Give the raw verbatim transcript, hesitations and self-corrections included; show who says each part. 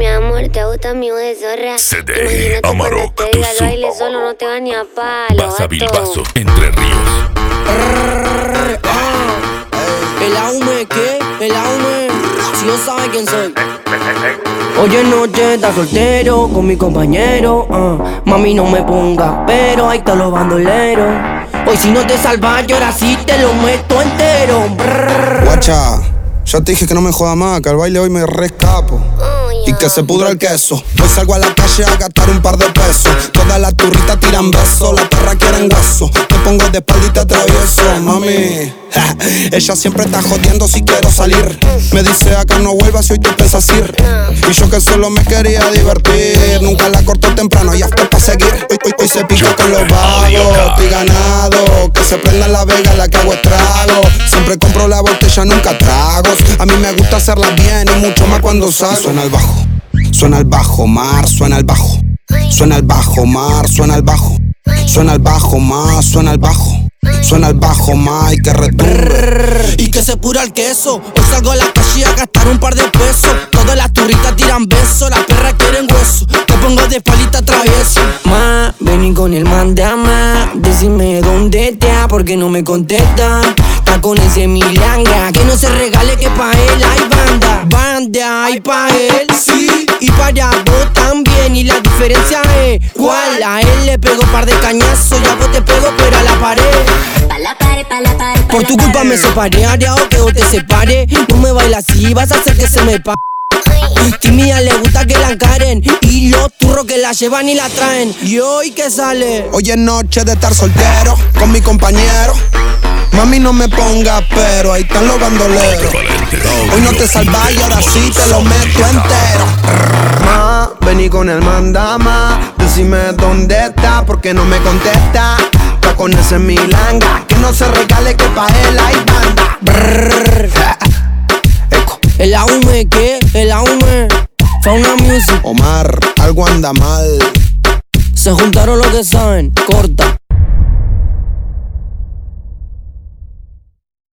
Speaker 1: Mi amor, te gusta mi voz de zorra.
Speaker 2: C D
Speaker 1: Imagínate
Speaker 2: Amarok,
Speaker 1: cuando te
Speaker 2: tu
Speaker 1: diga el baile
Speaker 2: supo.
Speaker 1: solo no te va ni a palo.
Speaker 2: Vas a
Speaker 1: vato.
Speaker 2: Bilbaso, Entre Ríos.
Speaker 3: El aume, ¿qué? El aume. Si no sabe quién soy. Hoy en noche está soltero con mi compañero. Uh. Mami, no me ponga, pero ahí están los bandoleros. Hoy si no te salvas, yo ahora sí te lo meto entero. Brrr.
Speaker 4: Guacha, ya te dije que no me joda más, que al baile hoy me rescapo. Y que se pudra el queso. Hoy salgo a la calle a gastar un par de pesos. Todas las turritas tiran besos, las perras quieren hueso. Me pongo de espalda y te atravieso, mami. Ja, ella siempre está jodiendo si quiero salir. Me dice acá no vuelvas si hoy tú piensas ir. Y yo que solo me quería divertir. Nunca la corto temprano y hasta pa' seguir. Hoy, hoy, hoy se pica con los vagos, estoy ganado. Que se prenda la vega la que hago estrago. Siempre compro la botella, nunca tragos. A mí me gusta hacerla bien y mucho más cuando salgo. Suena el bajo, suena el bajo, mar, suena el bajo. Suena el bajo, mar, suena el bajo. Suena el bajo, más, suena el bajo. Suena el bajo, más y que retumbe. Y que se pura el queso. Hoy salgo a la calle a gastar un par de pesos. Todas las turritas tiran besos, las perras quieren hueso. Te pongo de espalita travieso. Ma, vení con el mandama. Decime dónde está, porque no me contesta. Está con ese milanga, que no se regale que pa' él hay banda. Banda hay pa' él, sí, y para vos también. Y la diferencia es, ¿cuál? A él le pego par de cañazos y a vos te pego pero a la pared.
Speaker 1: Pa' la pared, pa' la pared, pa'
Speaker 3: Por
Speaker 1: la
Speaker 3: tu culpa
Speaker 1: pared.
Speaker 3: me separé, haré que vos te separe. No me bailas así, vas a hacer que se me pa'. Tímida le gusta que la encaren. Y los turros que la llevan y la traen. Y hoy que sale.
Speaker 4: Hoy es noche de estar soltero con mi compañero. Mami no me ponga pero ahí están los bandoleros. Hoy no te salvas y ahora sí te lo meto entero. Ma, vení con el mandama. Decime dónde está porque no me contesta. Está con ese milanga, que no se regale que pa' él hay banda.
Speaker 3: Brrr.
Speaker 4: Eco.
Speaker 3: El aume, ¿qué? El aume. Fauna Music.
Speaker 4: Omar, algo anda mal.
Speaker 3: Se juntaron los que saben. Corta.